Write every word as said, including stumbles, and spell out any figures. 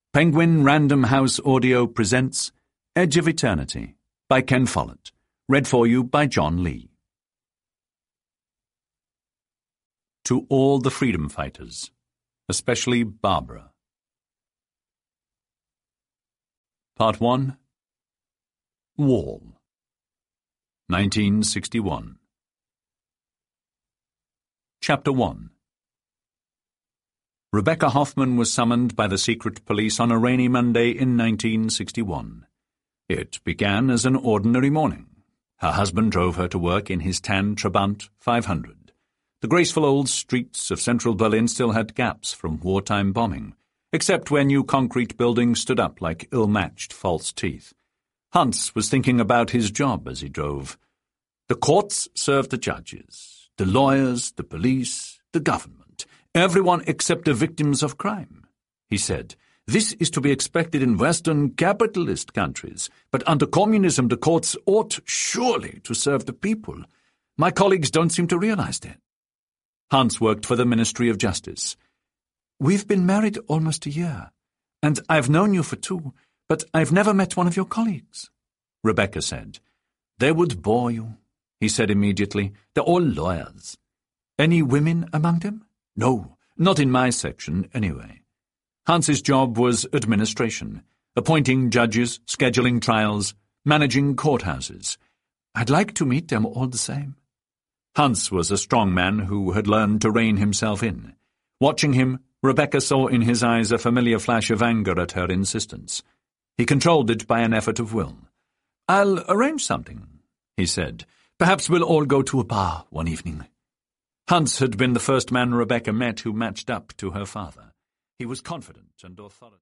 Penguin Random House Audio presents Edge of Eternity by Ken Follett, read for you by John Lee. To all the freedom fighters, especially Barbara. Part one. Wall. nineteen sixty-one. Chapter one. Rebecca Hoffman was summoned by the secret police on a rainy Monday in nineteen sixty-one. It began as an ordinary morning. Her husband drove her to work in his tan Trabant five hundred. The graceful old streets of central Berlin still had gaps from wartime bombing, except where new concrete buildings stood up like ill-matched false teeth. Hans was thinking about his job as he drove. The courts serve the judges, the lawyers, the police, the government. Everyone except the victims of crime, he said. This is to be expected in Western capitalist countries, but under communism the courts ought surely to serve the people. My colleagues don't seem to realize that. Hans worked for the Ministry of Justice. We've been married almost a year, and I've known you for two, but I've never met one of your colleagues, Rebecca said. They would bore you, he said immediately. They're all lawyers. Any women among them? No, not in my section, anyway. Hans's job was administration, appointing judges, scheduling trials, managing courthouses. I'd like to meet them all the same. Hans was a strong man who had learned to rein himself in. Watching him, Rebecca saw in his eyes a familiar flash of anger at her insistence. He controlled it by an effort of will. I'll arrange something, he said. Perhaps we'll all go to a bar one evening. Hans had been the first man Rebecca met who matched up to her father. He was confident and authoritative.